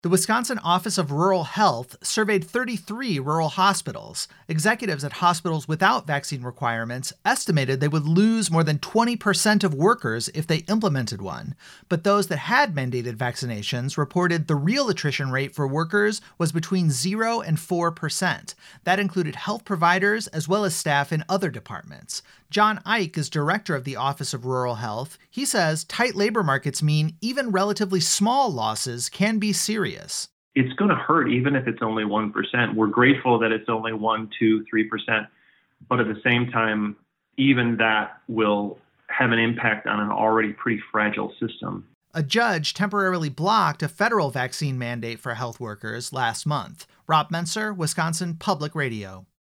The Wisconsin Office of Rural Health surveyed 33 rural hospitals. Executives at hospitals without vaccine requirements estimated they would lose more than 20% of workers if they implemented one. But those that had mandated vaccinations reported the real attrition rate for workers was between 0 and 4%. That included health providers as well as staff in other departments. John Ike is director of the Office of Rural Health. He says tight labor markets mean even relatively small losses can be serious. It's going to hurt even if it's only 1%. We're grateful that it's only 1, 2, 3%. But at the same time, even that will have an impact on an already pretty fragile system. A judge temporarily blocked a federal vaccine mandate for health workers last month. Rob Menser, Wisconsin Public Radio.